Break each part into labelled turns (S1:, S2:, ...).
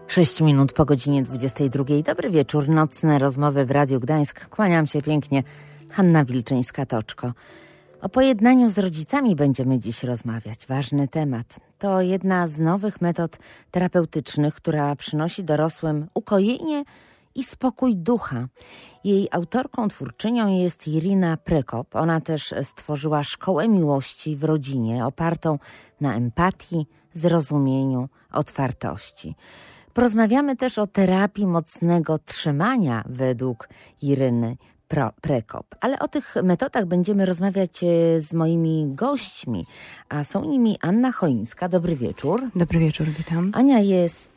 S1: 6 minut po godzinie 22. Dobry wieczór, nocne rozmowy w Radiu Gdańsk. Kłaniam się pięknie, Hanna Wilczyńska-Toczko. O pojednaniu z rodzicami będziemy dziś rozmawiać. Ważny temat. To jedna z nowych metod terapeutycznych, która przynosi dorosłym ukojenie i spokój ducha. Jej autorką, twórczynią jest Irina Prekop. Ona też stworzyła Szkołę Miłości w Rodzinie, opartą na empatii, zrozumieniu, otwartości. Porozmawiamy też o terapii mocnego trzymania według Iryny Prekop. Ale o tych metodach będziemy rozmawiać z moimi gośćmi, a są nimi Anna Choińska. Dobry wieczór.
S2: Dobry wieczór, witam.
S1: Ania jest,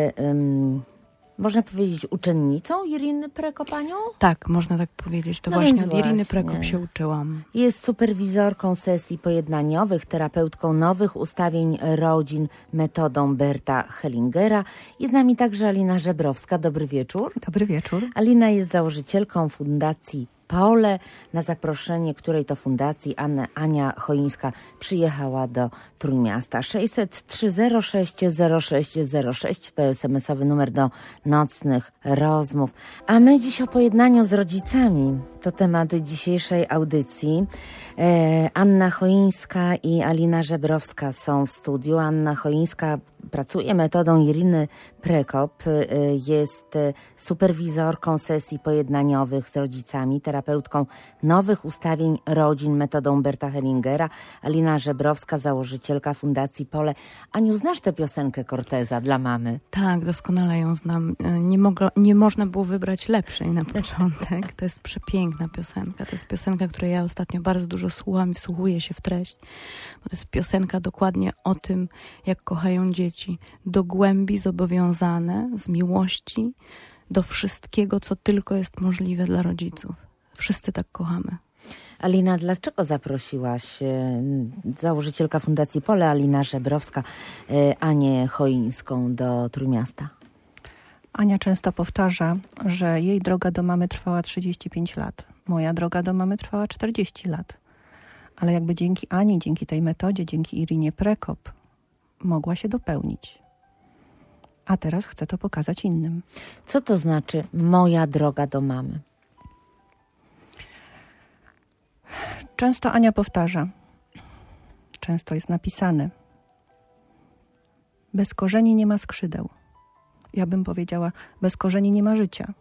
S1: można powiedzieć, uczennicą Iriny Prekop, Aniu?
S2: Tak, można tak powiedzieć. To właśnie od Iriny Prekop się uczyłam.
S1: Jest superwizorką sesji pojednaniowych, terapeutką nowych ustawień rodzin metodą Berta Hellingera. I z nami także Alina Żebrowska. Dobry wieczór.
S3: Dobry wieczór.
S1: Alina jest założycielką Fundacji Pole, na zaproszenie której to fundacji Ania Choińska przyjechała do Trójmiasta. 600 306 0606 to SMS-owy numer do nocnych rozmów. A my dziś o pojednaniu z rodzicami. To temat dzisiejszej audycji. Anna Choińska i Alina Żebrowska są w studiu. Anna Choińska pracuje metodą Iriny Prekop, jest superwizorką sesji pojednaniowych z rodzicami, terapeutką nowych ustawień rodzin metodą Berta Hellingera. Alina Żebrowska, założycielka Fundacji Pole. Aniu, znasz tę piosenkę Corteza dla mamy?
S2: Tak, doskonale ją znam. Nie można było wybrać lepszej na początek. To jest przepiękna piosenka. To jest piosenka, której ja ostatnio bardzo dużo słucham i wsłuchuję się w treść. Bo to jest piosenka dokładnie o tym, jak kochają dzieci. Do głębi zobowiązane, z miłości, do wszystkiego, co tylko jest możliwe dla rodziców. Wszyscy tak kochamy.
S1: Alina, dlaczego zaprosiłaś założycielka Fundacji Pole, Alina Żebrowska, Anię Choińską do Trójmiasta?
S3: Ania często powtarza, że jej droga do mamy trwała 35 lat. Moja droga do mamy trwała 40 lat. Ale jakby dzięki Ani, dzięki tej metodzie, dzięki Irinie Prekop mogła się dopełnić. A teraz chcę to pokazać innym.
S1: Co to znaczy moja droga do mamy?
S3: Często Ania powtarza, często jest napisane: bez korzeni nie ma skrzydeł. Ja bym powiedziała, bez korzeni nie ma życia.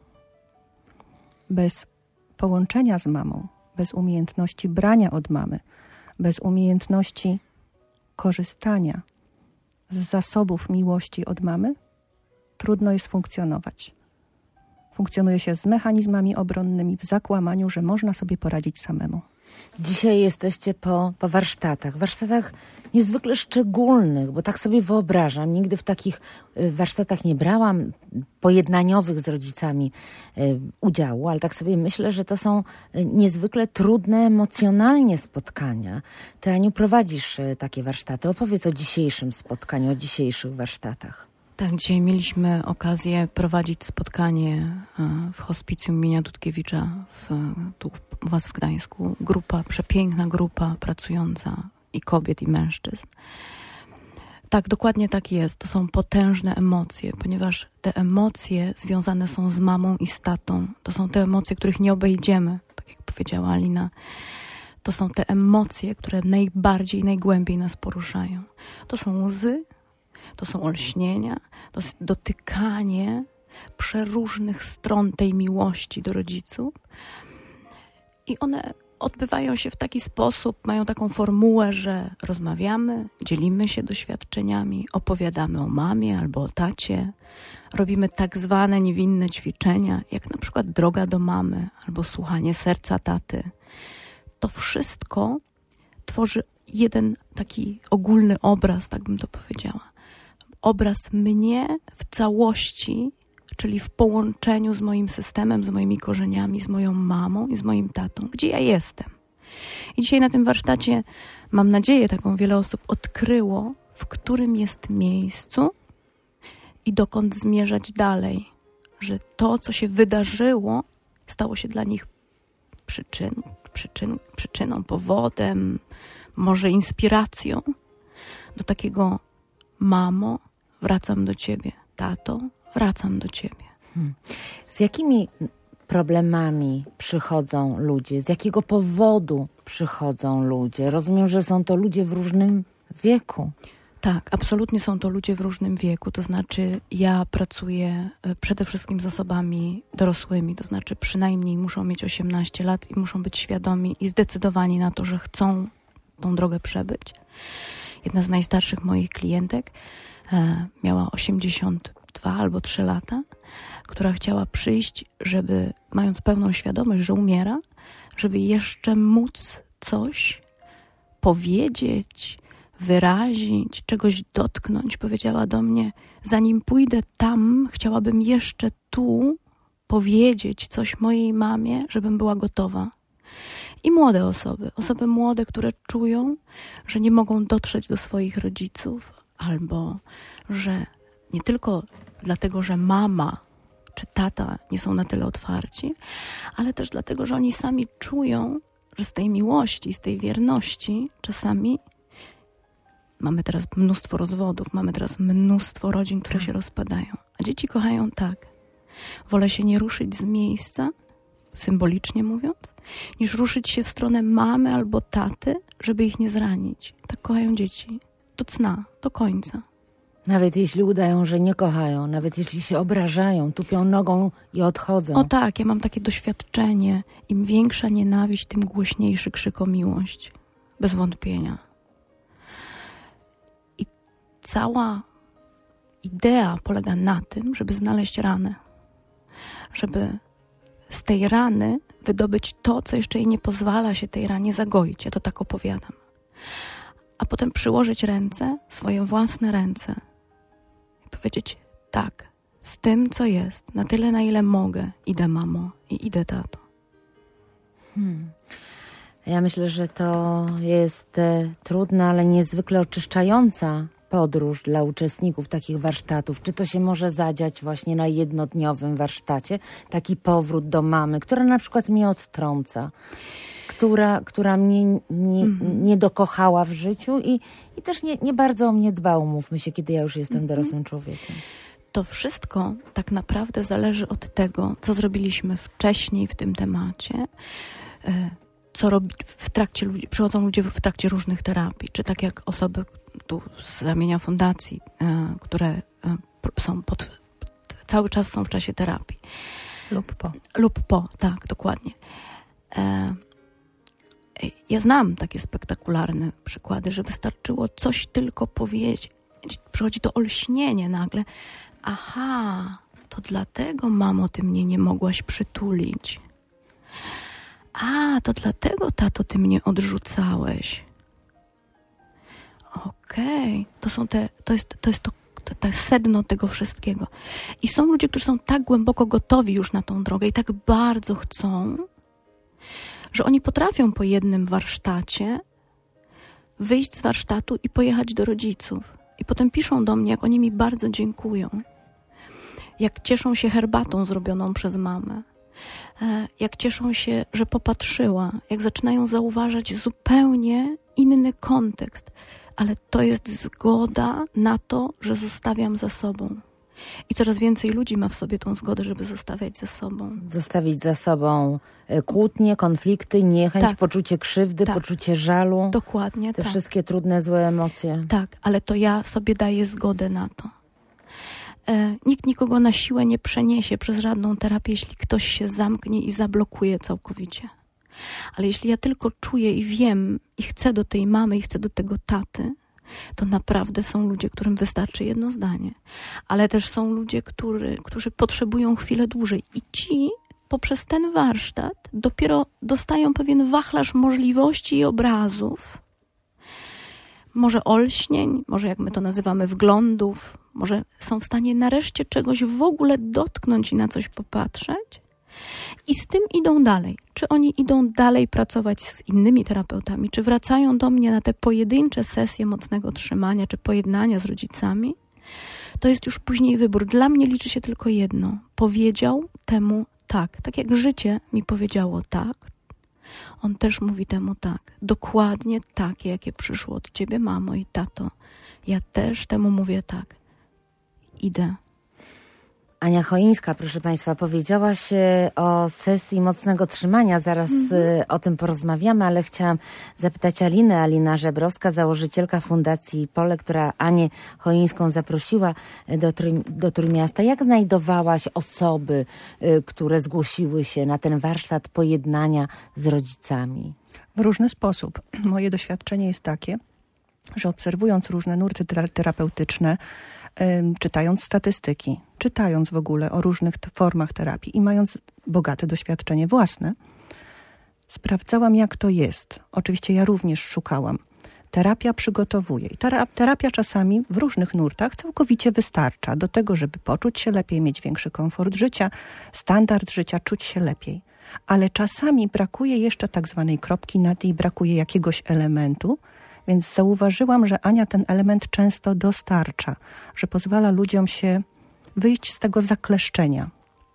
S3: Bez połączenia z mamą, bez umiejętności brania od mamy, bez umiejętności korzystania z zasobów miłości od mamy, trudno jest funkcjonować. Funkcjonuje się z mechanizmami obronnymi w zakłamaniu, że można sobie poradzić samemu.
S1: Dzisiaj jesteście po warsztatach niezwykle szczególnych, bo tak sobie wyobrażam, nigdy w takich warsztatach nie brałam pojednaniowych z rodzicami udziału, ale tak sobie myślę, że to są niezwykle trudne emocjonalnie spotkania. Ty, Aniu, prowadzisz takie warsztaty. Opowiedz o dzisiejszym spotkaniu, o dzisiejszych warsztatach.
S2: Tak, dzisiaj mieliśmy okazję prowadzić spotkanie w hospicjum imienia Dudkiewicza tu u was w Gdańsku. Przepiękna grupa pracująca i kobiet, i mężczyzn. Tak, dokładnie tak jest. To są potężne emocje, ponieważ te emocje związane są z mamą i z tatą. To są te emocje, których nie obejdziemy, tak jak powiedziała Alina. To są te emocje, które najbardziej, najgłębiej nas poruszają. To są łzy, to są olśnienia, to jest dotykanie przeróżnych stron tej miłości do rodziców. I one odbywają się w taki sposób, mają taką formułę, że rozmawiamy, dzielimy się doświadczeniami, opowiadamy o mamie albo o tacie, robimy tak zwane niewinne ćwiczenia, jak na przykład droga do mamy albo słuchanie serca taty. To wszystko tworzy jeden taki ogólny obraz, tak bym to powiedziała. Obraz mnie w całości, czyli w połączeniu z moim systemem, z moimi korzeniami, z moją mamą i z moim tatą, gdzie ja jestem. I dzisiaj na tym warsztacie, mam nadzieję, taką wiele osób odkryło, w którym jest miejscu i dokąd zmierzać dalej. Że to, co się wydarzyło, stało się dla nich przyczyną, powodem, może inspiracją do takiego: mamo, wracam do ciebie, tato, wracam do ciebie.
S1: Z jakimi problemami przychodzą ludzie? Z jakiego powodu przychodzą ludzie? Rozumiem, że są to ludzie w różnym wieku.
S2: Tak, absolutnie są to ludzie w różnym wieku. To znaczy ja pracuję przede wszystkim z osobami dorosłymi. To znaczy przynajmniej muszą mieć 18 lat i muszą być świadomi i zdecydowani na to, że chcą tą drogę przebyć. Jedna z najstarszych moich klientek miała 82 albo 3 lata, która chciała przyjść, żeby, mając pełną świadomość, że umiera, żeby jeszcze móc coś powiedzieć, wyrazić, czegoś dotknąć. Powiedziała do mnie, zanim pójdę tam, chciałabym jeszcze tu powiedzieć coś mojej mamie, żebym była gotowa. I młode osoby młode, które czują, że nie mogą dotrzeć do swoich rodziców, albo że nie tylko dlatego, że mama czy tata nie są na tyle otwarci, ale też dlatego, że oni sami czują, że z tej miłości, z tej wierności czasami mamy teraz mnóstwo rozwodów, mamy teraz mnóstwo rodzin, które się rozpadają. A dzieci kochają tak. Wolę się nie ruszyć z miejsca, symbolicznie mówiąc, niż ruszyć się w stronę mamy albo taty, żeby ich nie zranić. Tak kochają dzieci. Do cna, do końca.
S1: Nawet jeśli udają, że nie kochają, nawet jeśli się obrażają, tupią nogą i odchodzą.
S2: O tak, ja mam takie doświadczenie. Im większa nienawiść, tym głośniejszy krzyk o miłość. Bez wątpienia. I cała idea polega na tym, żeby znaleźć ranę. Żeby z tej rany wydobyć to, co jeszcze jej nie pozwala się tej ranie zagoić. Ja to tak opowiadam. A potem przyłożyć ręce, swoje własne ręce i powiedzieć tak, z tym, co jest, na tyle, na ile mogę, idę mamo i idę tato.
S1: Ja myślę, że to jest trudna, ale niezwykle oczyszczająca podróż dla uczestników takich warsztatów. Czy to się może zadziać właśnie na jednodniowym warsztacie? Taki powrót do mamy, która na przykład mnie odtrąca, która mnie nie dokochała w życiu i też nie bardzo o mnie dba, umówmy się, kiedy ja już jestem dorosłym człowiekiem.
S2: To wszystko tak naprawdę zależy od tego, co zrobiliśmy wcześniej w tym temacie, co robi przychodzą ludzie w trakcie różnych terapii, czy tak jak osoby tu z ramienia fundacji, które są cały czas są w czasie terapii. Lub po, tak, dokładnie. Ja znam takie spektakularne przykłady, że wystarczyło coś tylko powiedzieć. Przychodzi to olśnienie nagle. Aha, to dlatego, mamo, ty mnie nie mogłaś przytulić. A, to dlatego, tato, ty mnie odrzucałeś. Okej, to jest sedno tego wszystkiego. I są ludzie, którzy są tak głęboko gotowi już na tą drogę i tak bardzo chcą, że oni potrafią po jednym warsztacie wyjść z warsztatu i pojechać do rodziców. I potem piszą do mnie, jak oni mi bardzo dziękują. Jak cieszą się herbatą zrobioną przez mamę. Jak cieszą się, że popatrzyła. Jak zaczynają zauważać zupełnie inny kontekst. Ale to jest zgoda na to, że zostawiam za sobą. I coraz więcej ludzi ma w sobie tą zgodę, żeby zostawiać za sobą.
S1: Zostawić za sobą kłótnie, konflikty, niechęć, tak, poczucie krzywdy, tak, poczucie żalu.
S2: Dokładnie,
S1: te
S2: tak,
S1: wszystkie trudne, złe emocje.
S2: Tak, ale to ja sobie daję zgodę na to. Nikt nikogo na siłę nie przeniesie przez żadną terapię, jeśli ktoś się zamknie i zablokuje całkowicie. Ale jeśli ja tylko czuję i wiem i chcę do tej mamy i chcę do tego taty, to naprawdę są ludzie, którym wystarczy jedno zdanie. Ale też są ludzie, którzy potrzebują chwilę dłużej. I ci poprzez ten warsztat dopiero dostają pewien wachlarz możliwości i obrazów. Może olśnień, może jak my to nazywamy wglądów, może są w stanie nareszcie czegoś w ogóle dotknąć i na coś popatrzeć. I z tym idą dalej. Czy oni idą dalej pracować z innymi terapeutami, czy wracają do mnie na te pojedyncze sesje mocnego trzymania, czy pojednania z rodzicami, to jest już później wybór. Dla mnie liczy się tylko jedno. Powiedział temu tak. Tak jak życie mi powiedziało tak, on też mówi temu tak. Dokładnie takie, jakie przyszło od ciebie, mamo i tato. Ja też temu mówię tak. Idę.
S1: Ania Choińska, proszę Państwa, powiedziałaś o sesji mocnego trzymania, zaraz o tym porozmawiamy, ale chciałam zapytać Alinę. Alina Żebrowska, założycielka Fundacji Pole, która Anię Choińską zaprosiła do Trójmiasta. Jak znajdowałaś osoby, które zgłosiły się na ten warsztat pojednania z rodzicami?
S3: W różny sposób. Moje doświadczenie jest takie, że obserwując różne nurty terapeutyczne, czytając statystyki, czytając w ogóle o różnych formach terapii i mając bogate doświadczenie własne, sprawdzałam, jak to jest. Oczywiście ja również szukałam. Terapia przygotowuje. I terapia czasami w różnych nurtach całkowicie wystarcza do tego, żeby poczuć się lepiej, mieć większy komfort życia, standard życia, czuć się lepiej. Ale czasami brakuje jeszcze tak zwanej kropki nad i, brakuje jakiegoś elementu, więc zauważyłam, że Ania ten element często dostarcza, że pozwala ludziom się wyjść z tego zakleszczenia.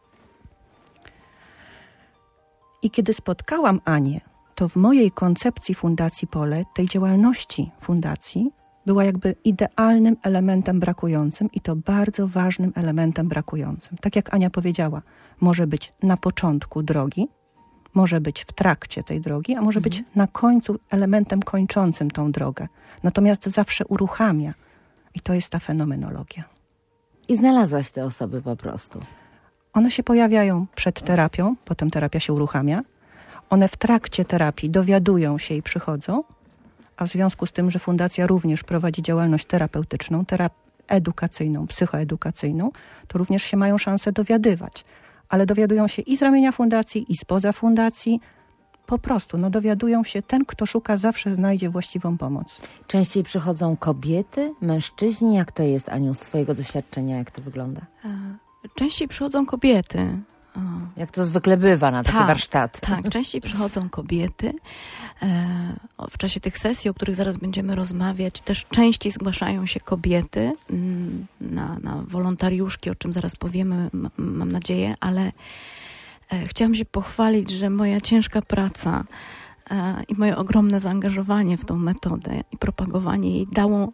S3: I kiedy spotkałam Anię, to w mojej koncepcji Fundacji Pole, tej działalności fundacji, była jakby idealnym elementem brakującym i to bardzo ważnym elementem brakującym. Tak jak Ania powiedziała, może być na początku drogi, może być w trakcie tej drogi, a może być na końcu elementem kończącym tą drogę. Natomiast zawsze uruchamia. I to jest ta fenomenologia.
S1: I znalazłaś te osoby po prostu.
S3: One się pojawiają przed terapią, potem terapia się uruchamia. One w trakcie terapii dowiadują się i przychodzą, a w związku z tym, że Fundacja również prowadzi działalność terapeutyczną, edukacyjną, psychoedukacyjną, to również się mają szansę dowiadywać. Ale dowiadują się i z ramienia fundacji, i spoza fundacji. Po prostu dowiadują się, ten, kto szuka, zawsze znajdzie właściwą pomoc.
S1: Częściej przychodzą kobiety, mężczyźni? Jak to jest, Aniu, z twojego doświadczenia, jak to wygląda?
S2: Częściej przychodzą kobiety.
S1: Jak to zwykle bywa na takie warsztaty.
S2: Tak, częściej przychodzą kobiety. W czasie tych sesji, o których zaraz będziemy rozmawiać, też częściej zgłaszają się kobiety na wolontariuszki, o czym zaraz powiemy, mam nadzieję, ale chciałam się pochwalić, że moja ciężka praca i moje ogromne zaangażowanie w tą metodę i propagowanie jej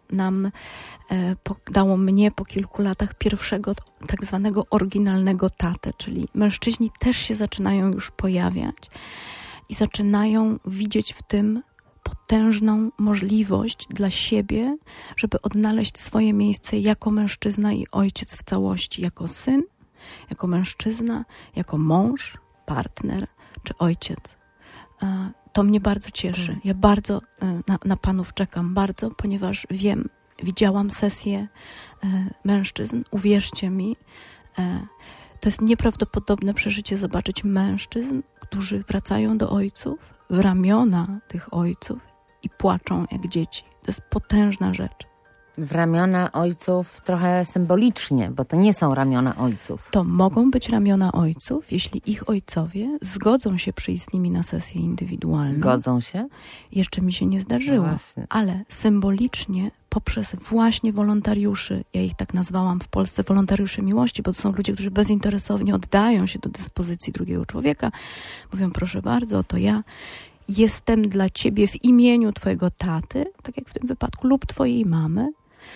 S2: dało mnie po kilku latach pierwszego tak zwanego oryginalnego tatę, czyli mężczyźni też się zaczynają już pojawiać i zaczynają widzieć w tym potężną możliwość dla siebie, żeby odnaleźć swoje miejsce jako mężczyzna i ojciec w całości, jako syn, jako mężczyzna, jako mąż, partner czy ojciec. To mnie bardzo cieszy. Ja bardzo na panów czekam, bardzo, ponieważ widziałam sesję mężczyzn. Uwierzcie mi, to jest nieprawdopodobne przeżycie zobaczyć mężczyzn, którzy wracają do ojców, w ramiona tych ojców i płaczą jak dzieci. To jest potężna rzecz.
S1: W ramiona ojców trochę symbolicznie, bo to nie są ramiona ojców.
S2: To mogą być ramiona ojców, jeśli ich ojcowie zgodzą się przyjść z nimi na sesję indywidualną.
S1: Godzą się?
S2: Jeszcze mi się nie zdarzyło, ale symbolicznie poprzez właśnie wolontariuszy, ja ich tak nazwałam w Polsce wolontariusze miłości, bo to są ludzie, którzy bezinteresownie oddają się do dyspozycji drugiego człowieka. Mówią, proszę bardzo, oto ja jestem dla ciebie w imieniu twojego taty, tak jak w tym wypadku, lub twojej mamy,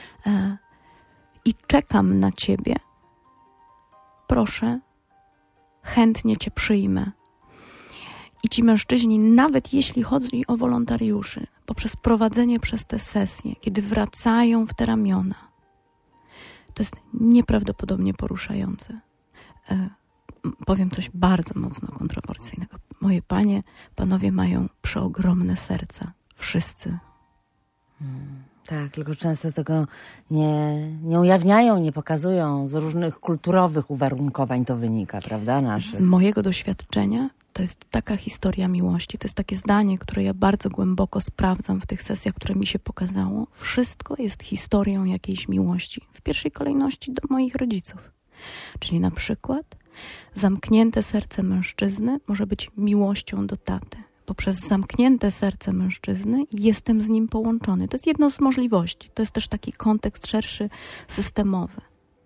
S2: i czekam na ciebie. Proszę, chętnie cię przyjmę. I ci mężczyźni, nawet jeśli chodzi o wolontariuszy, poprzez prowadzenie przez te sesje, kiedy wracają w te ramiona, to jest nieprawdopodobnie poruszające. Powiem coś bardzo mocno kontrowersyjnego. Moje panie, panowie mają przeogromne serca. Wszyscy.
S1: Tak, tylko często tego nie ujawniają, nie pokazują. Z różnych kulturowych uwarunkowań to wynika, prawda? Naszych.
S2: Z mojego doświadczenia to jest taka historia miłości. To jest takie zdanie, które ja bardzo głęboko sprawdzam w tych sesjach, które mi się pokazało. Wszystko jest historią jakiejś miłości. W pierwszej kolejności do moich rodziców. Czyli na przykład zamknięte serce mężczyzny może być miłością do taty. Poprzez zamknięte serce mężczyzny jestem z nim połączony. To jest jedno z możliwości. To jest też taki kontekst szerszy, systemowy.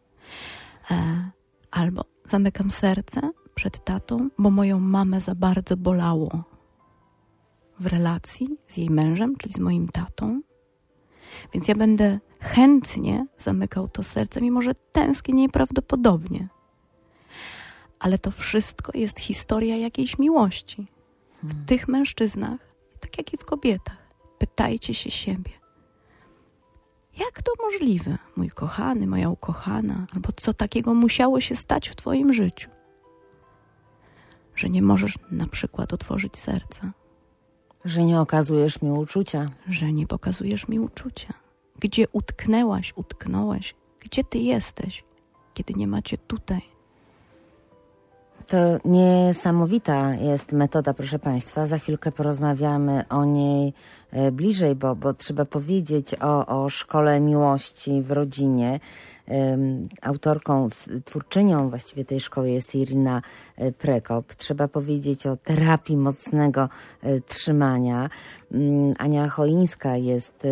S2: Albo zamykam serce przed tatą, bo moją mamę za bardzo bolało w relacji z jej mężem, czyli z moim tatą. Więc ja będę chętnie zamykał to serce, mimo że tęsknię nieprawdopodobnie Ale to wszystko jest historia jakiejś miłości. W tych mężczyznach, tak jak i w kobietach. Pytajcie się siebie. Jak to możliwe, mój kochany, moja ukochana, albo co takiego musiało się stać w twoim życiu, że nie możesz na przykład otworzyć serca.
S1: Że nie okazujesz mi uczucia.
S2: Że nie pokazujesz mi uczucia. Gdzie utknęłaś, utknąłeś? Gdzie ty jesteś, kiedy nie macie tutaj?
S1: To niesamowita jest metoda, proszę Państwa. Za chwilkę porozmawiamy o niej bliżej, bo trzeba powiedzieć o szkole miłości w rodzinie. Autorką, twórczynią właściwie tej szkoły jest Irina Prekop. Trzeba powiedzieć o terapii mocnego trzymania. Ania Choińska jest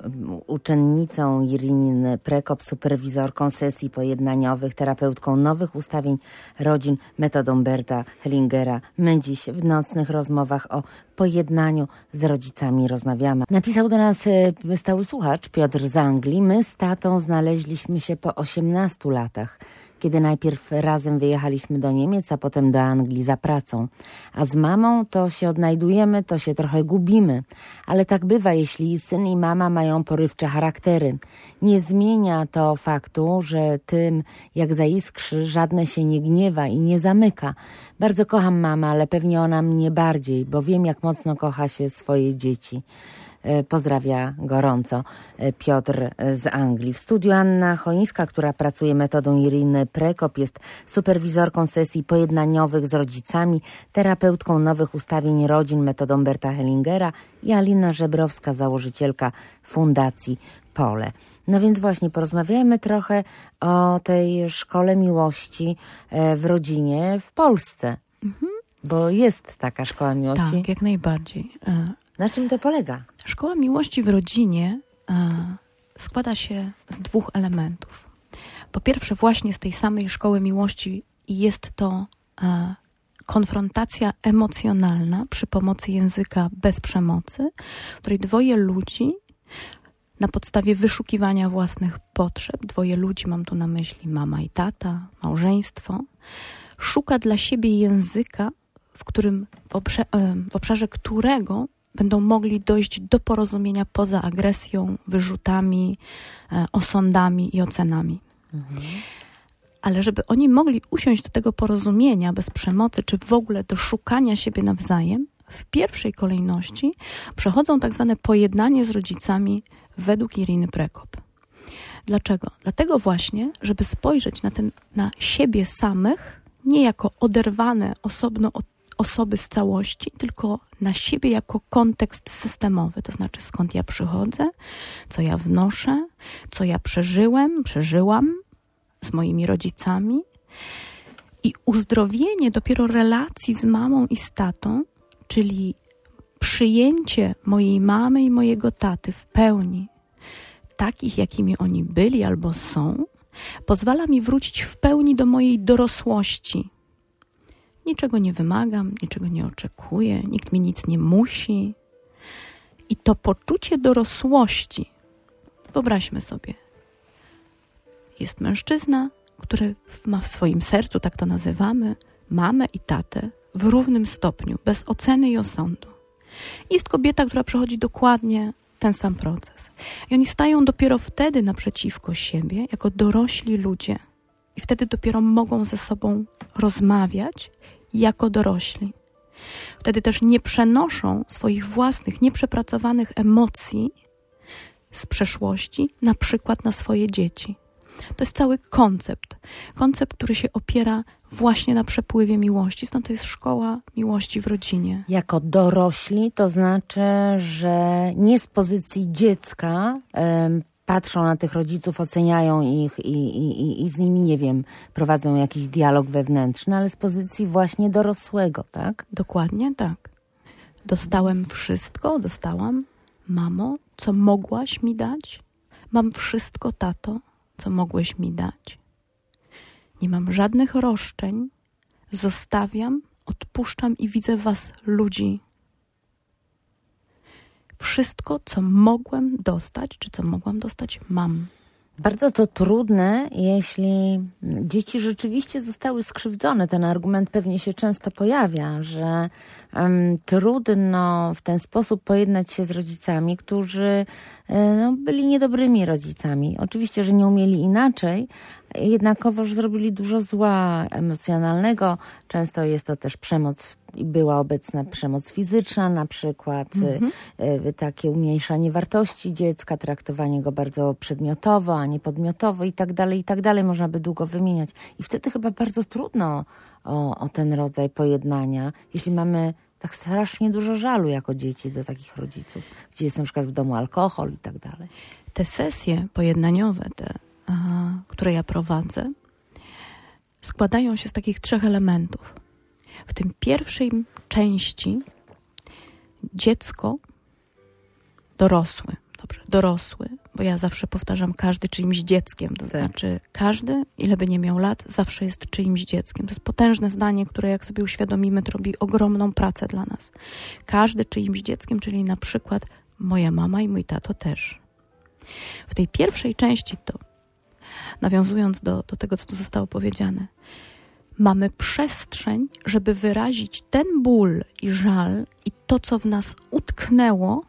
S1: uczennicą Iriny Prekop, superwizorką sesji pojednaniowych, terapeutką nowych ustawień rodzin metodą Berta Hellingera. My dziś w nocnych rozmowach o pojednaniu z rodzicami rozmawiamy. Napisał do nas stały słuchacz Piotr z Anglii. My z tatą znaleźliśmy się po 18 latach, kiedy najpierw razem wyjechaliśmy do Niemiec, a potem do Anglii za pracą. A z mamą to się odnajdujemy, to się trochę gubimy. Ale tak bywa, jeśli syn i mama mają porywcze charaktery. Nie zmienia to faktu, że tym, jak zaiskrzy, żadne się nie gniewa i nie zamyka. Bardzo kocham mamę, ale pewnie ona mnie bardziej, bo wiem, jak mocno kocha się swoje dzieci. Pozdrawia gorąco Piotr z Anglii. W studiu Anna Choińska, która pracuje metodą Iriny Prekop, jest superwizorką sesji pojednaniowych z rodzicami, terapeutką nowych ustawień rodzin metodą Berta Hellingera i Alina Żebrowska, założycielka Fundacji Pole. No więc właśnie porozmawiajmy trochę o tej szkole miłości w rodzinie w Polsce. Bo jest taka szkoła miłości.
S2: Tak, jak najbardziej.
S1: Na czym to polega?
S2: Szkoła miłości w rodzinie składa się z 2 elementów. Po pierwsze, właśnie z tej samej szkoły miłości jest to konfrontacja emocjonalna przy pomocy języka bez przemocy, w której 2 ludzi na podstawie wyszukiwania własnych potrzeb, 2 ludzi, mam tu na myśli mama i tata, małżeństwo, szuka dla siebie języka, w obszarze którego będą mogli dojść do porozumienia poza agresją, wyrzutami, osądami i ocenami. Ale żeby oni mogli usiąść do tego porozumienia bez przemocy, czy w ogóle do szukania siebie nawzajem, w pierwszej kolejności przechodzą tak zwane pojednanie z rodzicami według Iriny Prekop. Dlaczego? Dlatego właśnie, żeby spojrzeć na siebie samych, nie jako oderwane osobno od osoby z całości, tylko na siebie jako kontekst systemowy, to znaczy skąd ja przychodzę, co ja wnoszę, co ja przeżyłam z moimi rodzicami i uzdrowienie dopiero relacji z mamą i z tatą, czyli przyjęcie mojej mamy i mojego taty w pełni, takich jakimi oni byli albo są, pozwala mi wrócić w pełni do mojej dorosłości. Niczego nie wymagam, niczego nie oczekuję, nikt mi nic nie musi. I to poczucie dorosłości, wyobraźmy sobie, jest mężczyzna, który ma w swoim sercu, tak to nazywamy, mamę i tatę w równym stopniu, bez oceny i osądu. Jest kobieta, która przechodzi dokładnie ten sam proces. I oni stają dopiero wtedy naprzeciwko siebie, jako dorośli ludzie. I wtedy dopiero mogą ze sobą rozmawiać jako dorośli. Wtedy też nie przenoszą swoich własnych, nieprzepracowanych emocji z przeszłości, na przykład na swoje dzieci. To jest cały koncept, który się opiera właśnie na przepływie miłości. Stąd to jest szkoła miłości w rodzinie.
S1: Jako dorośli to znaczy, że nie z pozycji dziecka patrzą na tych rodziców, oceniają ich i z nimi, nie wiem, prowadzą jakiś dialog wewnętrzny, ale z pozycji właśnie dorosłego, tak?
S2: Dokładnie tak. Dostałam, mamo, co mogłaś mi dać? Mam wszystko, tato, co mogłeś mi dać. Nie mam żadnych roszczeń. Zostawiam, odpuszczam i widzę was, ludzi. Wszystko, co mogłem dostać, czy co mogłam dostać, mam.
S1: Bardzo to trudne, jeśli dzieci rzeczywiście zostały skrzywdzone. Ten argument pewnie się często pojawia, że trudno w ten sposób pojednać się z rodzicami, którzy byli niedobrymi rodzicami. Oczywiście, że nie umieli inaczej, jednakowoż zrobili dużo zła emocjonalnego. Często jest to też przemoc i była obecna przemoc fizyczna, na przykład takie umniejszanie wartości dziecka, traktowanie go bardzo przedmiotowo, a nie podmiotowo i tak dalej. Można by długo wymieniać. I wtedy chyba bardzo trudno o ten rodzaj pojednania, jeśli mamy tak strasznie dużo żalu jako dzieci do takich rodziców, gdzie jest na przykład w domu alkohol i tak dalej.
S2: Te sesje pojednaniowe, które ja prowadzę, składają się z takich 3 elementów. W tym pierwszej części dziecko, dorosły, bo ja zawsze powtarzam, każdy czyimś dzieckiem, to znaczy każdy, ile by nie miał lat, zawsze jest czyimś dzieckiem. To jest potężne zdanie, które jak sobie uświadomimy, to robi ogromną pracę dla nas. Każdy czyimś dzieckiem, czyli na przykład moja mama i mój tato też. W tej pierwszej części to, nawiązując do tego, co tu zostało powiedziane, mamy przestrzeń, żeby wyrazić ten ból i żal i to, co w nas utknęło,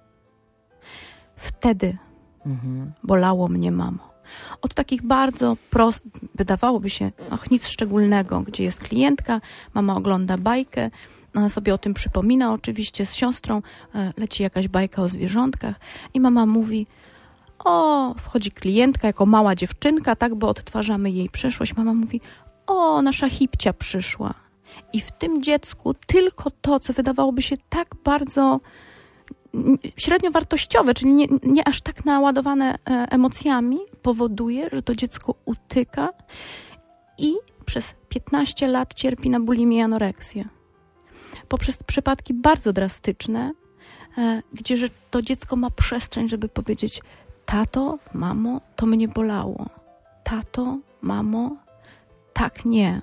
S2: wtedy bolało mnie, mamo. Od takich bardzo wydawałoby się, nic szczególnego, gdzie jest klientka, mama ogląda bajkę, ona sobie o tym przypomina, oczywiście z siostrą, leci jakaś bajka o zwierzątkach i mama mówi, wchodzi klientka jako mała dziewczynka, tak, bo odtwarzamy jej przeszłość. Mama mówi, nasza hipcia przyszła. I w tym dziecku tylko to, co wydawałoby się tak bardzo średnio wartościowe, czyli nie aż tak naładowane emocjami, powoduje, że to dziecko utyka i przez 15 lat cierpi na bulimię i anoreksję. Poprzez przypadki bardzo drastyczne, gdzie że to dziecko ma przestrzeń, żeby powiedzieć, tato, mamo, to mnie bolało. Tato, mamo, tak nie.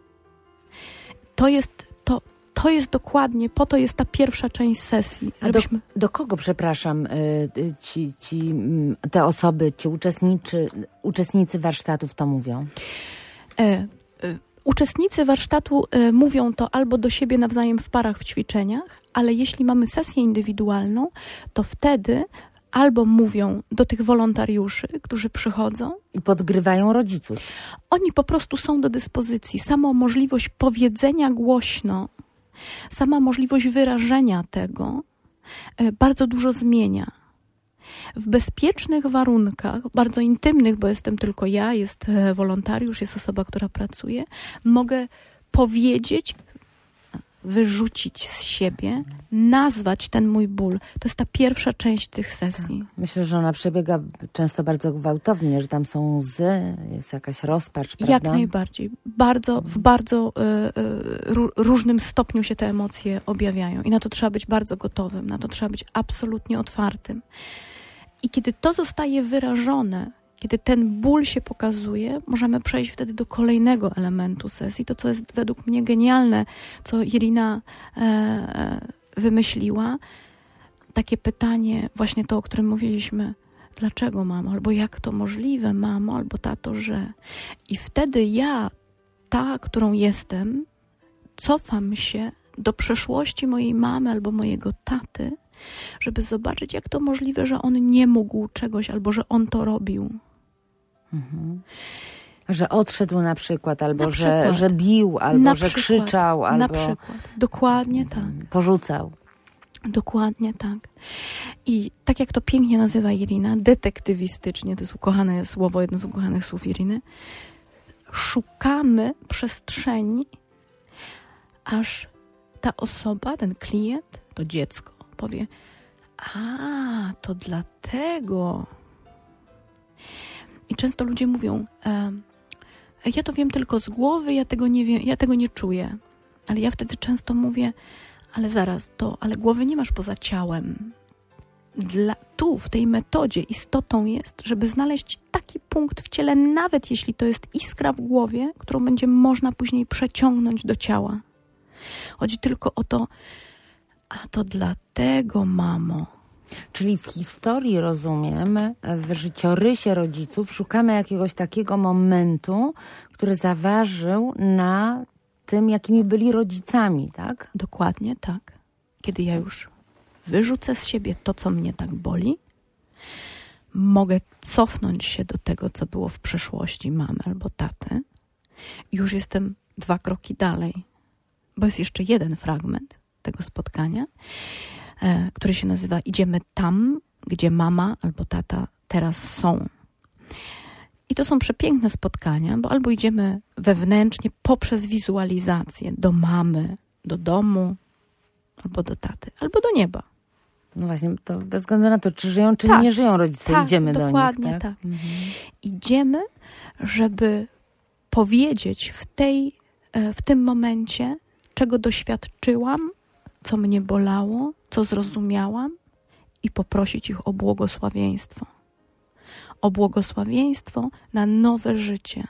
S2: To jest dokładnie, po to jest ta pierwsza część sesji.
S1: Do kogo, przepraszam, te osoby, ci uczestnicy warsztatów to mówią?
S2: Uczestnicy warsztatu mówią to albo do siebie nawzajem w parach w ćwiczeniach, ale jeśli mamy sesję indywidualną, to wtedy albo mówią do tych wolontariuszy, którzy przychodzą.
S1: I podgrywają rodziców.
S2: Oni po prostu są do dyspozycji. Sama możliwość powiedzenia głośno, sama możliwość wyrażenia tego bardzo dużo zmienia. W bezpiecznych warunkach, bardzo intymnych, bo jestem tylko ja, jest wolontariusz, jest osoba, która pracuje, mogę powiedzieć, wyrzucić z siebie, nazwać ten mój ból. To jest ta pierwsza część tych sesji.
S1: Myślę, że ona przebiega często bardzo gwałtownie, że tam są łzy, jest jakaś rozpacz, prawda?
S2: Jak najbardziej. W bardzo różnym stopniu się te emocje objawiają i na to trzeba być bardzo gotowym, na to trzeba być absolutnie otwartym. I kiedy to zostaje wyrażone, kiedy ten ból się pokazuje, możemy przejść wtedy do kolejnego elementu sesji. To, co jest według mnie genialne, co Irina wymyśliła, takie pytanie, właśnie to, o którym mówiliśmy, dlaczego, mamo, albo jak to możliwe, mamo, albo tato, że. I wtedy ja, ta, którą jestem, cofam się do przeszłości mojej mamy albo mojego taty, żeby zobaczyć, jak to możliwe, że on nie mógł czegoś, albo że on to robił.
S1: Że odszedł na przykład, albo że bił, albo że krzyczał, albo...
S2: Na przykład, dokładnie tak.
S1: Porzucał.
S2: Dokładnie tak. I tak jak to pięknie nazywa Irina, detektywistycznie, to jest ukochane słowo, jedno z ukochanych słów Iriny, szukamy przestrzeni, aż ta osoba, ten klient, to dziecko powie, to dlatego. I często ludzie mówią, ja to wiem tylko z głowy, ja tego nie wiem, ja tego nie czuję. Ale ja wtedy często mówię, ale zaraz, ale głowy nie masz poza ciałem. Tu, w tej metodzie istotą jest, żeby znaleźć taki punkt w ciele, nawet jeśli to jest iskra w głowie, którą będzie można później przeciągnąć do ciała. Chodzi tylko o to, to dlatego, mamo.
S1: Czyli w historii, rozumiem, w życiorysie rodziców szukamy jakiegoś takiego momentu, który zaważył na tym, jakimi byli rodzicami, tak?
S2: Dokładnie tak. Kiedy ja już wyrzucę z siebie to, co mnie tak boli, mogę cofnąć się do tego, co było w przeszłości mamy albo taty. I już jestem 2 kroki dalej, bo jest jeszcze jeden fragment tego spotkania, który się nazywa Idziemy tam, gdzie mama albo tata teraz są. I to są przepiękne spotkania, bo albo idziemy wewnętrznie poprzez wizualizację do mamy, do domu, albo do taty, albo do nieba.
S1: No właśnie, to bez względu na to, czy żyją, czy nie żyją rodzice, idziemy do nich.
S2: Dokładnie tak. Idziemy, żeby powiedzieć w tym momencie, czego doświadczyłam, co mnie bolało, co zrozumiałam i poprosić ich o błogosławieństwo. O błogosławieństwo na nowe życie.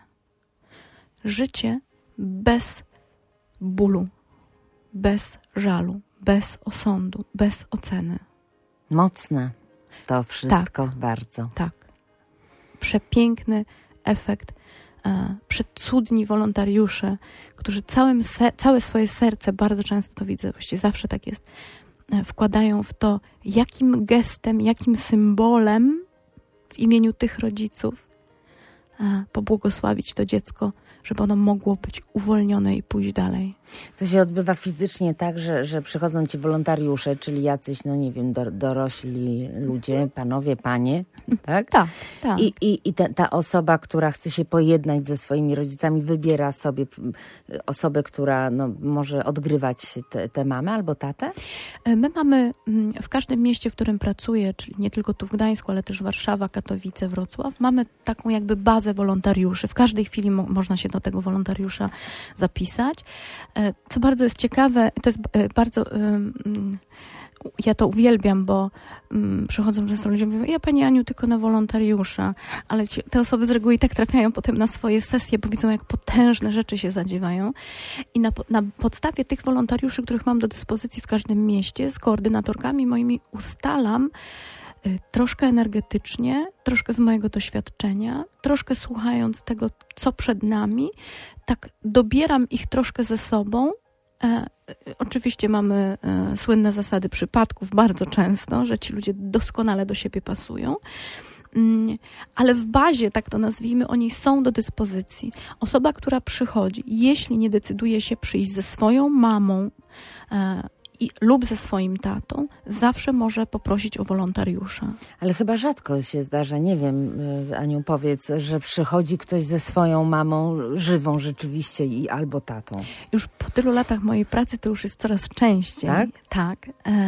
S2: Życie bez bólu, bez żalu, bez osądu, bez oceny.
S1: Mocne to wszystko bardzo.
S2: Tak. Przepiękny efekt. Przecudni wolontariusze, którzy całe swoje serce, bardzo często to widzę, właściwie zawsze tak jest, wkładają w to, jakim gestem, jakim symbolem w imieniu tych rodziców pobłogosławić to dziecko, żeby ono mogło być uwolnione i pójść dalej.
S1: To się odbywa fizycznie tak, że przychodzą ci wolontariusze, czyli jacyś, no nie wiem, dorośli ludzie, panowie, panie, tak?
S2: Tak.
S1: I ta osoba, która chce się pojednać ze swoimi rodzicami, wybiera sobie osobę, która może odgrywać tę mamę albo tatę?
S2: My mamy w każdym mieście, w którym pracuję, czyli nie tylko tu w Gdańsku, ale też Warszawa, Katowice, Wrocław, mamy taką jakby bazę wolontariuszy. W każdej chwili można się do tego wolontariusza zapisać. Co bardzo jest ciekawe, to jest bardzo... Ja to uwielbiam, bo przychodzą często ludzie i mówią, ja Pani Aniu tylko na wolontariusza, ale te osoby z reguły i tak trafiają potem na swoje sesje, bo widzą, jak potężne rzeczy się zadziewają. I na podstawie tych wolontariuszy, których mam do dyspozycji w każdym mieście, z koordynatorkami moimi ustalam troszkę energetycznie, troszkę z mojego doświadczenia, troszkę słuchając tego, co przed nami, tak dobieram ich troszkę ze sobą. Oczywiście mamy słynne zasady przypadków bardzo często, że ci ludzie doskonale do siebie pasują, ale w bazie, tak to nazwijmy, oni są do dyspozycji. Osoba, która przychodzi, jeśli nie decyduje się przyjść ze swoją mamą lub ze swoim tatą, zawsze może poprosić o wolontariusza.
S1: Ale chyba rzadko się zdarza, nie wiem, Aniu, powiedz, że przychodzi ktoś ze swoją mamą żywą rzeczywiście i albo tatą.
S2: Już po tylu latach mojej pracy to już jest coraz częściej.
S1: Tak?
S2: Tak.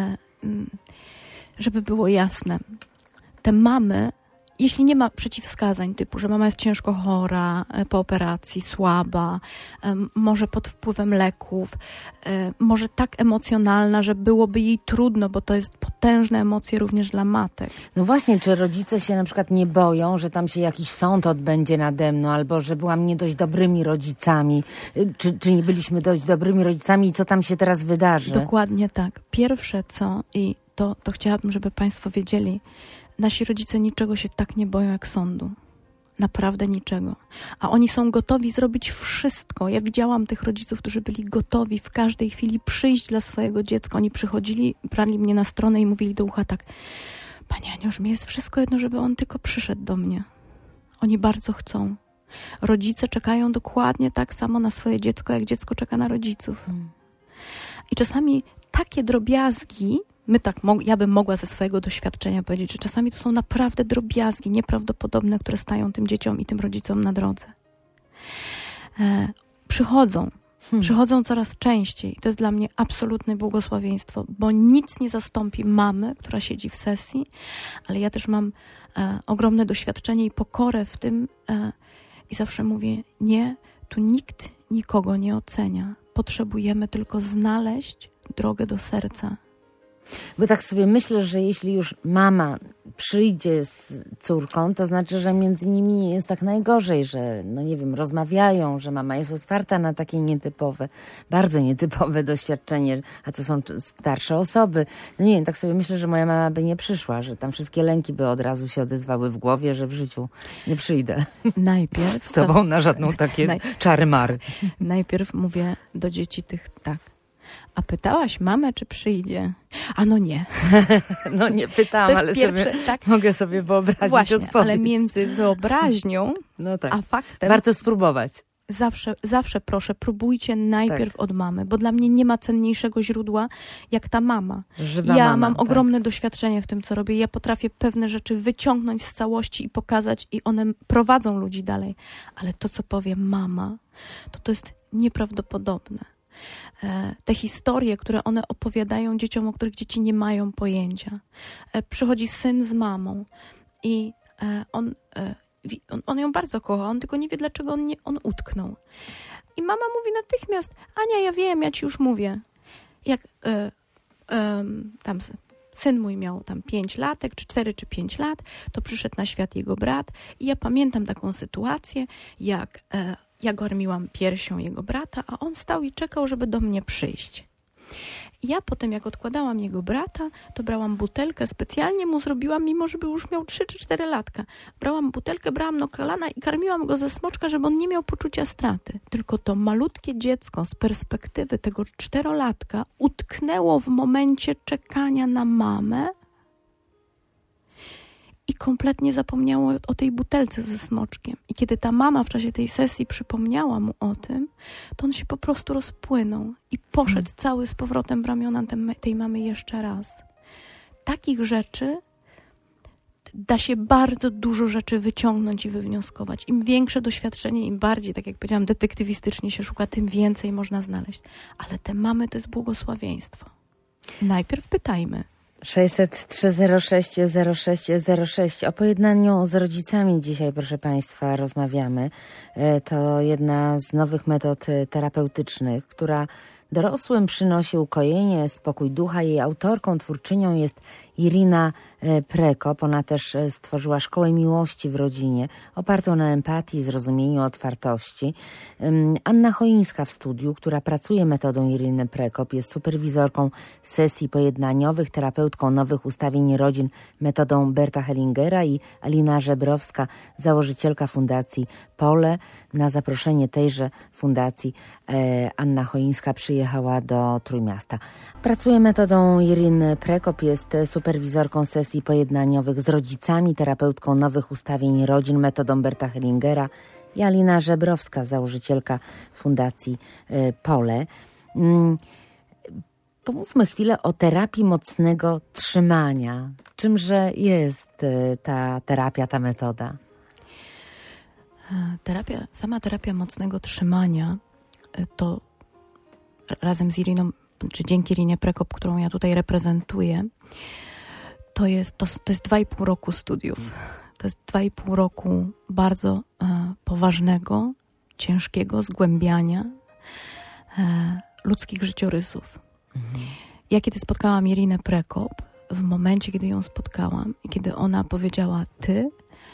S2: Żeby było jasne, te mamy, jeśli nie ma przeciwwskazań typu, że mama jest ciężko chora, po operacji, słaba, może pod wpływem leków, może tak emocjonalna, że byłoby jej trudno, bo to jest potężne emocje również dla matek.
S1: No właśnie, czy rodzice się na przykład nie boją, że tam się jakiś sąd odbędzie nade mną, albo że byłam nie dość dobrymi rodzicami, czy nie byliśmy dość dobrymi rodzicami i co tam się teraz wydarzy?
S2: Dokładnie tak. Pierwsze co, i to chciałabym, żeby Państwo wiedzieli, nasi rodzice niczego się tak nie boją jak sądu. Naprawdę niczego. A oni są gotowi zrobić wszystko. Ja widziałam tych rodziców, którzy byli gotowi w każdej chwili przyjść dla swojego dziecka. Oni przychodzili, brali mnie na stronę i mówili do ucha tak: Pani Aniu, już mi jest wszystko jedno, żeby on tylko przyszedł do mnie. Oni bardzo chcą. Rodzice czekają dokładnie tak samo na swoje dziecko, jak dziecko czeka na rodziców. I czasami takie drobiazgi, ja bym mogła ze swojego doświadczenia powiedzieć, że czasami to są naprawdę drobiazgi nieprawdopodobne, które stają tym dzieciom i tym rodzicom na drodze. Przychodzą coraz częściej. To jest dla mnie absolutne błogosławieństwo, bo nic nie zastąpi mamy, która siedzi w sesji, ale ja też mam ogromne doświadczenie i pokorę w tym i zawsze mówię, nie, tu nikt nikogo nie ocenia. Potrzebujemy tylko znaleźć drogę do serca.
S1: Bo tak sobie myślę, że jeśli już mama przyjdzie z córką, to znaczy, że między nimi nie jest tak najgorzej, że rozmawiają, że mama jest otwarta na takie nietypowe, bardzo nietypowe doświadczenie, a to są starsze osoby. No nie wiem, tak sobie myślę, że moja mama by nie przyszła, że tam wszystkie lęki by od razu się odezwały w głowie, że w życiu nie przyjdę.
S2: Najpierw...
S1: Z tobą na żadną takie czary-mary.
S2: Najpierw mówię do dzieci tych tak. A pytałaś mamę, czy przyjdzie? A no nie.
S1: No nie pytałam, ale sobie, mogę sobie wyobrazić
S2: właśnie,
S1: odpowiedź.
S2: Ale między wyobraźnią a faktem...
S1: Warto spróbować.
S2: Zawsze proszę, próbujcie najpierw od mamy, bo dla mnie nie ma cenniejszego źródła jak ta mama. Ja mam ogromne doświadczenie w tym, co robię. Ja potrafię pewne rzeczy wyciągnąć z całości i pokazać i one prowadzą ludzi dalej. Ale to, co powie mama, to jest nieprawdopodobne. Te historie, które one opowiadają dzieciom, o których dzieci nie mają pojęcia. Przychodzi syn z mamą i on ją bardzo kocha, on tylko nie wie, dlaczego on utknął. I mama mówi natychmiast: Ania, ja wiem, ja ci już mówię. Jak tam syn mój miał tam 5 latek, czy 4 czy 5 lat, to przyszedł na świat jego brat i ja pamiętam taką sytuację, jak ja garmiłam piersią jego brata, a on stał i czekał, żeby do mnie przyjść. I ja potem, jak odkładałam jego brata, to brałam butelkę, specjalnie mu zrobiłam, mimo żeby już miał 3 czy 4 latka. Brałam butelkę, brałam na kolana i karmiłam go ze smoczka, żeby on nie miał poczucia straty. Tylko to malutkie dziecko z perspektywy tego 4-latka utknęło w momencie czekania na mamę i kompletnie zapomniało o tej butelce ze smoczkiem. I kiedy ta mama w czasie tej sesji przypomniała mu o tym, to on się po prostu rozpłynął i poszedł cały z powrotem w ramiona tej mamy jeszcze raz. Takich rzeczy da się bardzo dużo rzeczy wyciągnąć i wywnioskować. Im większe doświadczenie, im bardziej, tak jak powiedziałam, detektywistycznie się szuka, tym więcej można znaleźć. Ale te mamy to jest błogosławieństwo. Najpierw pytajmy.
S1: 600-306-0606. O pojednaniu z rodzicami dzisiaj, proszę Państwa, rozmawiamy. To jedna z nowych metod terapeutycznych, która dorosłym przynosi ukojenie, spokój ducha. Jej autorką, twórczynią jest Irina Prekop. Ona też stworzyła Szkołę Miłości w Rodzinie, opartą na empatii, zrozumieniu, otwartości. Anna Choińska w studiu, która pracuje metodą Iriny Prekop, jest superwizorką sesji pojednaniowych, terapeutką nowych ustawień rodzin metodą Berta Hellingera, i Alina Żebrowska, założycielka Fundacji Pole. Na zaproszenie tejże fundacji Anna Choińska przyjechała do Trójmiasta. Pracuje metodą Iriny Prekop, jest superwizorką sesji pojednaniowych z rodzicami, terapeutką nowych ustawień rodzin metodą Berta Hellingera, i Alina Żebrowska, założycielka Fundacji Pole. Pomówmy chwilę o terapii mocnego trzymania. Czymże jest ta terapia, ta metoda?
S2: Sama terapia mocnego trzymania to razem z Iriną, czy dzięki Irinie Prekop, którą ja tutaj reprezentuję, to jest 2,5 roku studiów. To jest 2,5 roku bardzo poważnego, ciężkiego zgłębiania ludzkich życiorysów. Ja kiedy spotkałam Irinę Prekop, w momencie, kiedy ją spotkałam i kiedy ona powiedziała ty,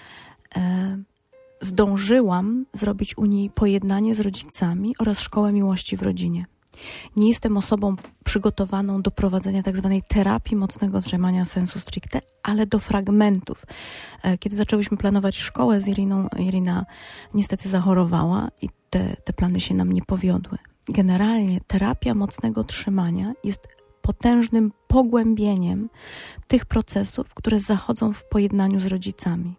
S2: zdążyłam zrobić u niej pojednanie z rodzicami oraz Szkołę Miłości w Rodzinie. Nie jestem osobą przygotowaną do prowadzenia tak zwanej terapii mocnego drzemania sensu stricte, ale do fragmentów. Kiedy zaczęłyśmy planować szkołę z Iriną, Irina niestety zachorowała i te plany się nam nie powiodły. Generalnie terapia mocnego trzymania jest potężnym pogłębieniem tych procesów, które zachodzą w pojednaniu z rodzicami.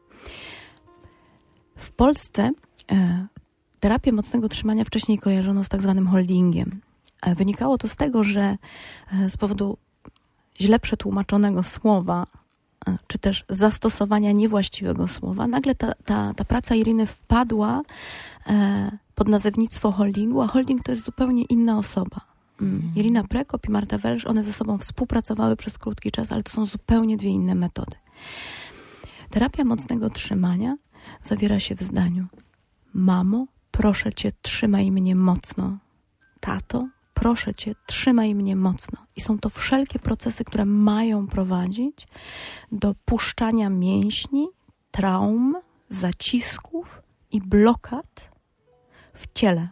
S2: W Polsce terapię mocnego trzymania wcześniej kojarzono z tak zwanym holdingiem. Wynikało to z tego, że z powodu źle przetłumaczonego słowa, czy też zastosowania niewłaściwego słowa, nagle ta praca Iriny wpadła pod nazewnictwo holdingu, a holding to jest zupełnie inna osoba. Irina Prekop i Marta Welsz, one ze sobą współpracowały przez krótki czas, ale to są zupełnie dwie inne metody. Terapia mocnego trzymania zawiera się w zdaniu: mamo, proszę cię, trzymaj mnie mocno. Tato, proszę Cię, trzymaj mnie mocno. I są to wszelkie procesy, które mają prowadzić do puszczania mięśni, traum, zacisków i blokad w ciele.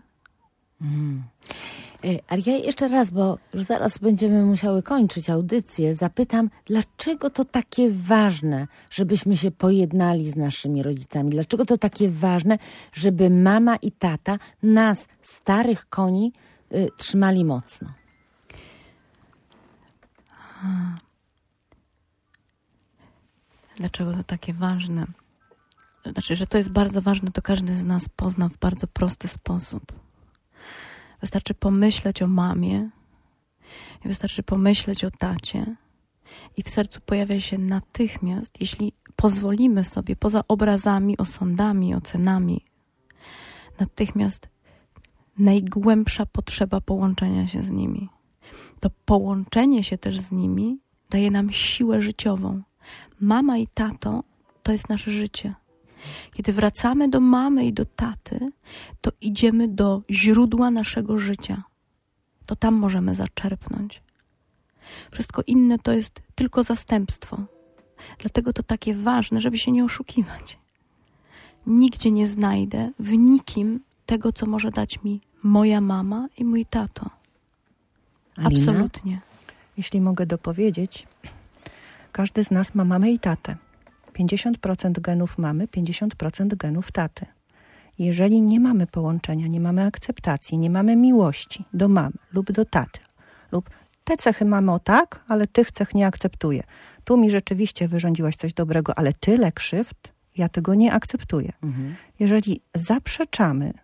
S1: Ale ja jeszcze raz, bo już zaraz będziemy musiały kończyć audycję, zapytam, dlaczego to takie ważne, żebyśmy się pojednali z naszymi rodzicami? Dlaczego to takie ważne, żeby mama i tata nas, starych koni, trzymali mocno?
S2: Dlaczego to takie ważne? Znaczy, że to jest bardzo ważne, to każdy z nas pozna w bardzo prosty sposób. Wystarczy pomyśleć o mamie i wystarczy pomyśleć o tacie i w sercu pojawia się natychmiast, jeśli pozwolimy sobie, poza obrazami, osądami, ocenami, natychmiast najgłębsza potrzeba połączenia się z nimi. To połączenie się też z nimi daje nam siłę życiową. Mama i tato to jest nasze życie. Kiedy wracamy do mamy i do taty, to idziemy do źródła naszego życia. To tam możemy zaczerpnąć. Wszystko inne to jest tylko zastępstwo. Dlatego to takie ważne, żeby się nie oszukiwać. Nigdzie nie znajdę w nikim tego, co może dać mi moja mama i mój tato.
S1: Alina?
S2: Absolutnie.
S3: Jeśli mogę dopowiedzieć, każdy z nas ma mamę i tatę. 50% genów mamy, 50% genów taty. Jeżeli nie mamy połączenia, nie mamy akceptacji, nie mamy miłości do mamy lub do taty, lub te cechy mamy o tak, ale tych cech nie akceptuję. Tu mi rzeczywiście wyrządziłaś coś dobrego, ale tyle krzywd, ja tego nie akceptuję. Jeżeli zaprzeczamy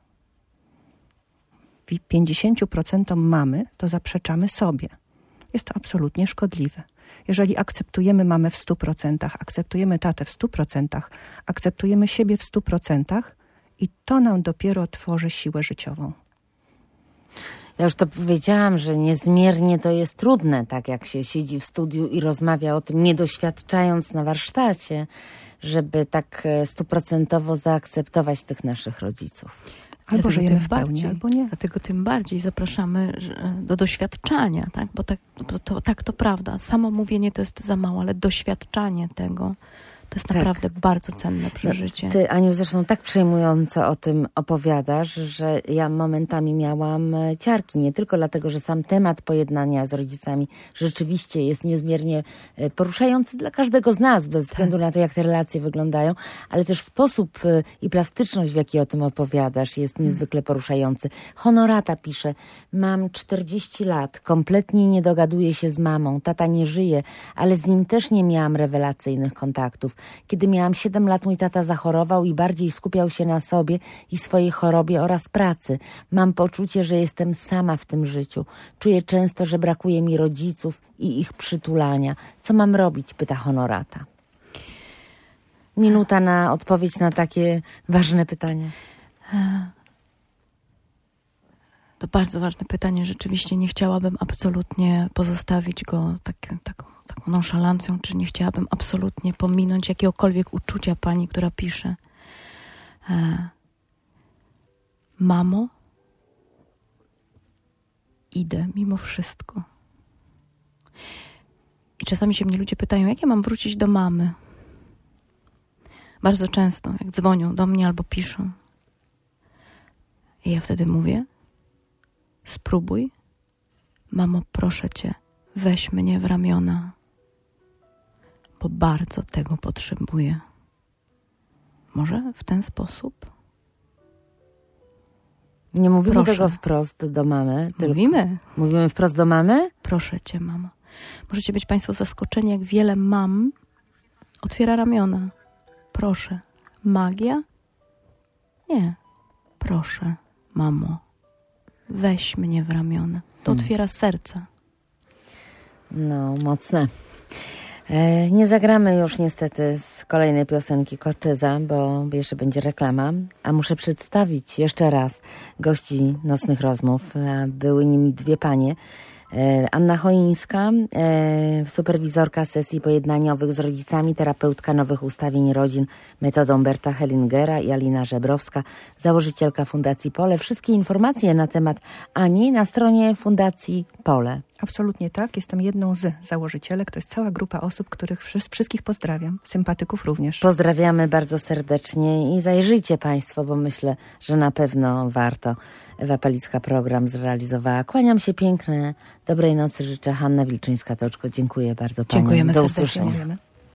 S3: 50% mamy, to zaprzeczamy sobie. Jest to absolutnie szkodliwe. Jeżeli akceptujemy mamę w 100%, akceptujemy tatę w 100%, akceptujemy siebie w 100% i to nam dopiero tworzy siłę życiową.
S1: Ja już to powiedziałam, że niezmiernie to jest trudne, tak jak się siedzi w studiu i rozmawia o tym, nie doświadczając na warsztacie, żeby tak 100% zaakceptować tych naszych rodziców.
S3: Albo żyjemy w pełni, albo nie.
S2: Dlatego tym bardziej zapraszamy do doświadczania, tak? Bo tak to prawda. Samo mówienie to jest za mało, ale doświadczanie tego to jest naprawdę bardzo cenne przeżycie.
S1: Ty, Aniu, zresztą tak przejmująco o tym opowiadasz, że ja momentami miałam ciarki. Nie tylko dlatego, że sam temat pojednania z rodzicami rzeczywiście jest niezmiernie poruszający dla każdego z nas, bez względu na to, jak te relacje wyglądają, ale też sposób i plastyczność, w jaki o tym opowiadasz, jest niezwykle poruszający. Honorata pisze: mam 40 lat, kompletnie nie dogaduję się z mamą, tata nie żyje, ale z nim też nie miałam rewelacyjnych kontaktów. Kiedy miałam 7 lat, mój tata zachorował i bardziej skupiał się na sobie i swojej chorobie oraz pracy. Mam poczucie, że jestem sama w tym życiu. Czuję często, że brakuje mi rodziców i ich przytulania. Co mam robić? Pyta Honorata. Minuta na odpowiedź na takie ważne pytanie.
S2: To bardzo ważne pytanie. Rzeczywiście nie chciałabym absolutnie pozostawić go taką nonszalancją, czy nie chciałabym absolutnie pominąć jakiegokolwiek uczucia pani, która pisze: mamo, idę mimo wszystko. I czasami się mnie ludzie pytają, jak ja mam wrócić do mamy? Bardzo często, jak dzwonią do mnie albo piszą. I ja wtedy mówię: spróbuj, mamo, proszę cię, weź mnie w ramiona, bo bardzo tego potrzebuję. Może w ten sposób?
S1: Nie mówimy tego wprost do mamy. Mówimy wprost do mamy?
S2: Proszę cię, mamo. Możecie być państwo zaskoczeni, jak wiele mam otwiera ramiona. Proszę. Magia? Nie. Proszę, mamo, weź mnie w ramiona. To otwiera serca.
S1: No, mocne. Nie zagramy już niestety z kolejnej piosenki Korteza, bo jeszcze będzie reklama, a muszę przedstawić jeszcze raz gości Nocnych Rozmów. Były nimi dwie panie, Anna Choińska, superwizorka sesji pojednaniowych z rodzicami, terapeutka nowych ustawień rodzin metodą Berta Hellingera i Alina Żebrowska, założycielka Fundacji Pole. Wszystkie informacje na temat Ani na stronie Fundacji Pole.
S3: Absolutnie tak. Jestem jedną z założycielek. To jest cała grupa osób, których wszystkich pozdrawiam. Sympatyków również.
S1: Pozdrawiamy bardzo serdecznie i zajrzyjcie Państwo, bo myślę, że na pewno warto. Ewa Palicka program zrealizowała. Kłaniam się piękne. Dobrej nocy życzę. Hanna Wilczyńska-Toczko. Dziękuję bardzo Paniom.
S2: Dziękujemy
S1: Do
S2: serdecznie.
S1: usłyszenia.
S3: Dziękujemy.